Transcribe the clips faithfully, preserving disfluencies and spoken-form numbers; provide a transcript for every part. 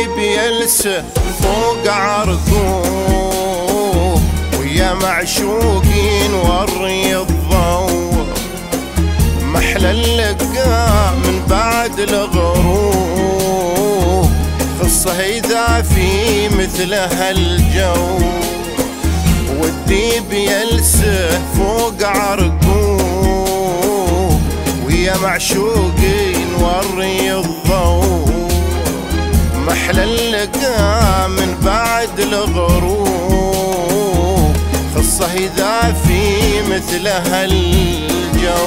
والديب يلسه فوق عرقوب، ويا معشوقين وري الضوء، محلى اللقاء من بعد الغروب، خصه إذا في مثل هالجو. والديب يلسه فوق عرقوب، ويا معشوقين وري الضوء، محلى اللقاء من بعد الغروب، خصه إذا في مثل هالجو.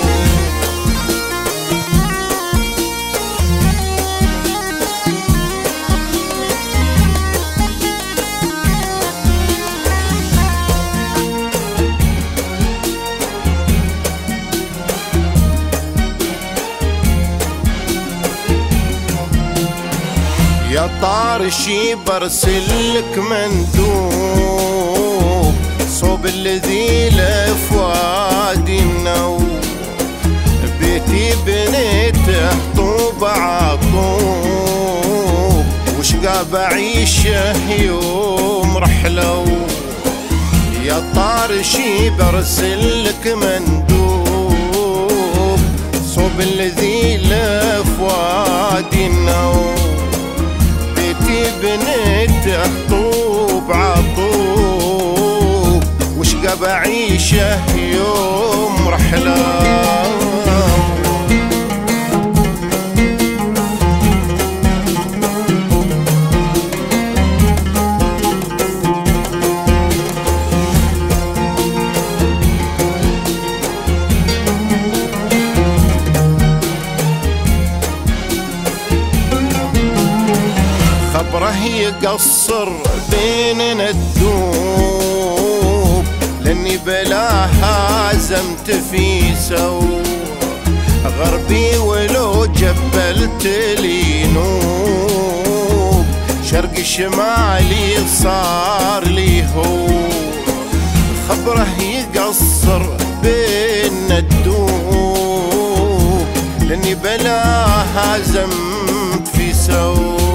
يا طارشي برسلك مندوب، صوب الذي لفؤادي النوب، بيتي بنيته طوب عطوب، وشقا بعيشه يوم رحلو. يا طارشي برسلك مندوب، صوب الذي لفؤادي النوب، بنيته طوب عطوب، وشقا بعيشه يوم رحلة. خبره يقصر بيننا الدوب، لاني بلاها زمت في سو، غربي ولو جبلت لي نوب، شرقي شمالي صار لي هو. خبره يقصر بيننا الدوب، لاني بلاها زمت في سو،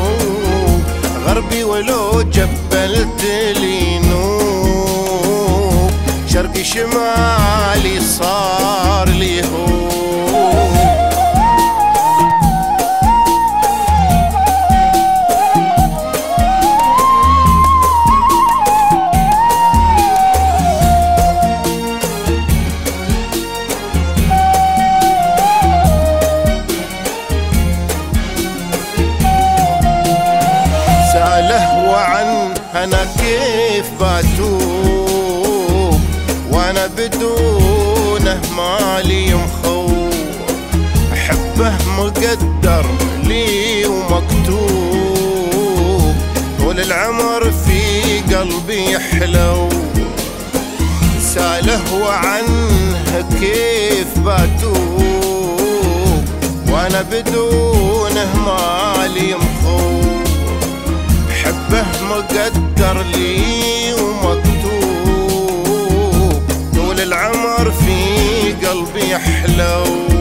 غربي ولو جبلت لي نوب، شرقي شمالي صار لي هو. سأله وعن أنا كيف باتوب، وأنا بدونه مالي مخوف، أحبه مقدر لي ومكتوب، طول العمر في قلبي يحلو. سأله وعنه كيف باتوب، وأنا بدونه مالي مخوف، حبه مقدر لي ومكتوب، طول العمر في قلبي يحلو.